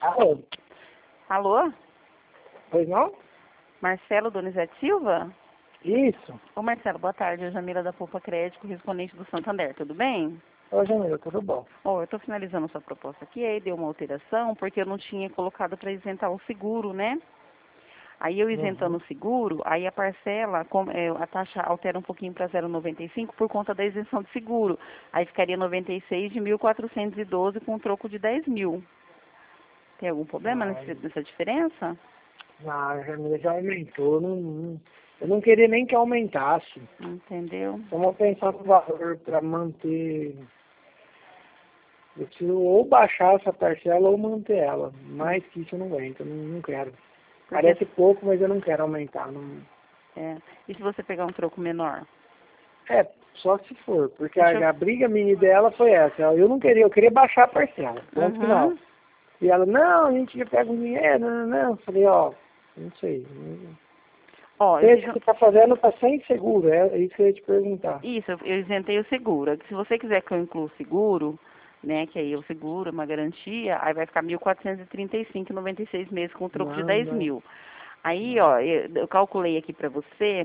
Alô? Alô? Pois não? Marcelo Donizete Silva? Isso. Ô Marcelo, boa tarde. Eu Jamila da Poupa Crédito, correspondente do Santander, tudo bem? Ô, Jamila, tudo bom? Eu estou finalizando sua proposta aqui, aí deu uma alteração, porque eu não tinha colocado para isentar o seguro, né? Aí eu isentando o seguro, aí a parcela, a taxa altera um pouquinho para 0,95 por conta da isenção de seguro. Aí ficaria 96 de 1.412 com um troco de 10 mil. Tem algum problema nessa diferença? Não, Jamila já aumentou. Eu não queria nem que aumentasse. Entendeu? Vamos pensar no valor para manter. Eu preciso ou baixar essa parcela ou manter ela. Mais que isso eu não aguento, eu não quero. Parece pouco, mas eu não quero aumentar. Não... É. E se você pegar um troco menor? É, só se for, porque a briga minha dela foi essa. Eu não queria, eu queria baixar a parcela. Ponto final. E ela, não, a gente já pega o dinheiro, não. Eu falei, ó, não sei. Esse que tá fazendo tá sem seguro, é isso que eu ia te perguntar. Isso, eu isentei o seguro. Se você quiser que eu inclua o seguro, né, que aí o seguro, uma garantia, aí vai ficar 1.435,96 meses com troco de 10 mil. Aí, ó, eu calculei aqui para você,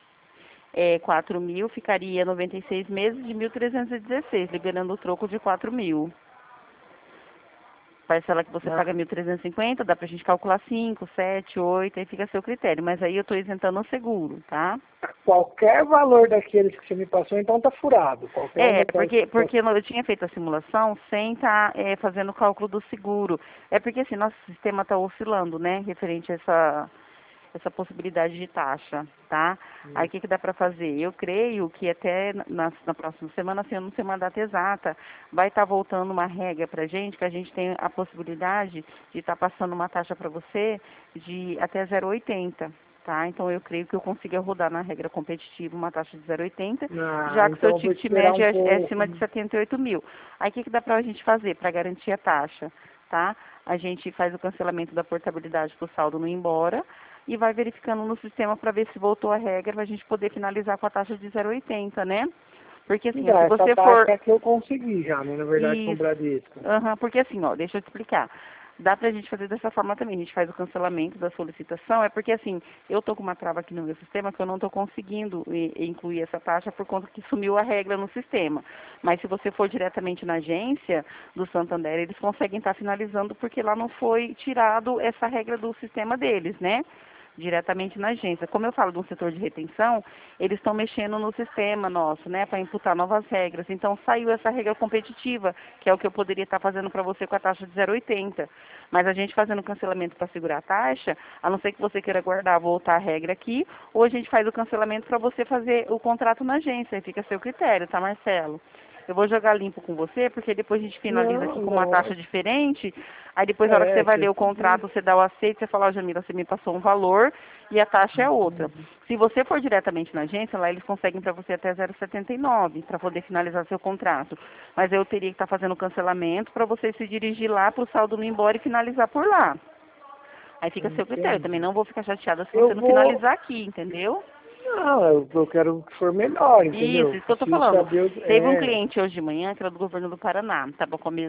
4 mil ficaria 96 meses de 1.316, liberando o troco de 4 mil. Parcela que você paga 1.350, dá pra gente calcular 5, 7, 8, aí fica a seu critério. Mas aí eu tô isentando o seguro, tá? Qualquer valor daqueles que você me passou, então tá furado. Porque eu tinha feito a simulação sem estar fazendo o cálculo do seguro. É porque assim, nosso sistema tá oscilando, né? Referente a essa possibilidade de taxa, tá? Aí o que dá para fazer? Eu creio que até na próxima semana, se eu não sei uma data exata, vai estar voltando uma regra para a gente, que a gente tem a possibilidade de estar passando uma taxa para você de até 0,80. Tá? Então, eu creio que eu consiga rodar na regra competitiva uma taxa de 0,80, já que o seu ticket médio é acima de 78 mil. Aí, o que dá para a gente fazer para garantir a taxa? Tá? A gente faz o cancelamento da portabilidade para o saldo não ir embora e vai verificando no sistema para ver se voltou a regra, para a gente poder finalizar com a taxa de 0,80, né? Porque assim, se você for... É que eu consegui já, né, na verdade, com o Bradesco. Porque assim, ó, deixa eu te explicar. Dá pra gente fazer dessa forma também, a gente faz o cancelamento da solicitação, é porque assim, eu tô com uma trava aqui no meu sistema que eu não tô conseguindo incluir essa taxa por conta que sumiu a regra no sistema. Mas se você for diretamente na agência do Santander, eles conseguem estar finalizando porque lá não foi tirado essa regra do sistema deles, né? Diretamente na agência. Como eu falo de um setor de retenção, eles estão mexendo no sistema nosso, né, para imputar novas regras. Então, saiu essa regra competitiva, que é o que eu poderia estar fazendo para você com a taxa de 0,80. Mas a gente fazendo cancelamento para segurar a taxa, a não ser que você queira guardar, voltar a regra aqui, ou a gente faz o cancelamento para você fazer o contrato na agência. Aí fica a seu critério, tá, Marcelo? Eu vou jogar limpo com você, porque depois a gente finaliza aqui com uma taxa diferente. Aí depois, na hora que você vai ler o contrato, você dá o aceito, você fala, ó, Jamila, você me passou um valor e a taxa é outra. Se você for diretamente na agência, lá eles conseguem para você até 0,79 para poder finalizar seu contrato. Mas eu teria que estar fazendo o cancelamento para você se dirigir lá para o saldo não ir embora e finalizar por lá. Aí fica a seu critério. Eu também não vou ficar chateada se você não finalizar aqui, entendeu? Não, eu quero que for melhor, entendeu? Isso que eu tô falando. Teve um cliente hoje de manhã, que era do governo do Paraná, estava com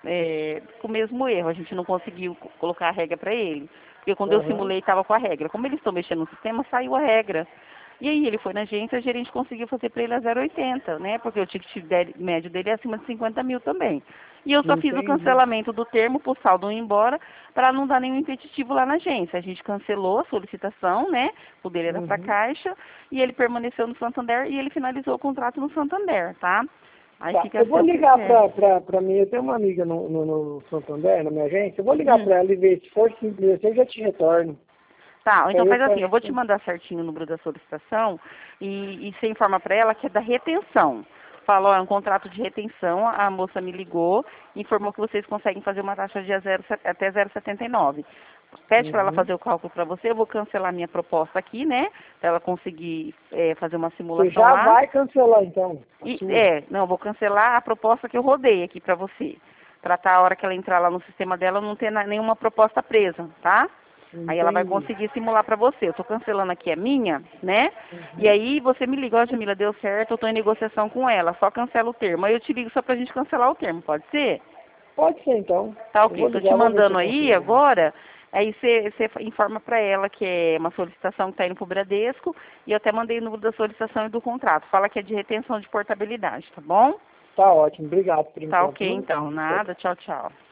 com o mesmo erro, a gente não conseguiu colocar a regra para ele. Porque quando eu simulei, estava com a regra. Como eles estão mexendo no sistema, saiu a regra. E aí ele foi na agência, a gerente conseguiu fazer para ele a 0,80, né? Porque o ticket médio dele é acima de 50 mil também. E eu só fiz o cancelamento do termo para o saldo ir embora, para não dar nenhum impeditivo lá na agência. A gente cancelou a solicitação, né? O dele era para a Caixa, e ele permaneceu no Santander e ele finalizou o contrato no Santander, tá? Aí fica eu vou ligar para mim, eu tenho uma amiga no Santander, na minha agência, eu vou ligar para ela e ver, se for simples assim, eu já te retorno. Tá, então faz assim, eu vou te mandar certinho o número da solicitação e você informa para ela que é da retenção. Fala, ó, é um contrato de retenção, a moça me ligou, informou que vocês conseguem fazer uma taxa de até 0,79. Pede para ela fazer o cálculo para você, eu vou cancelar minha proposta aqui, né? Para ela conseguir fazer uma simulação lá. Você já vai cancelar, então? Não, eu vou cancelar a proposta que eu rodei aqui para você. Para a hora que ela entrar lá no sistema dela, não ter nenhuma proposta presa, tá? Entendi. Aí ela vai conseguir simular para você. Eu estou cancelando aqui a minha, né? E aí você me liga, ó, Jamila, deu certo, eu estou em negociação com ela, só cancela o termo. Aí eu te ligo só para a gente cancelar o termo, pode ser? Pode ser, então. Tá Eu ok, vou tô te ligar, vou ver se mandando eu aí consigo. agora, aí você informa para ela que é uma solicitação que está indo para o Bradesco, e eu até mandei o número da solicitação e do contrato. Fala que é de retenção de portabilidade, tá bom? Tá ótimo. Obrigado por Tá enquanto, ok, viu? então. Nada, tchau, tchau.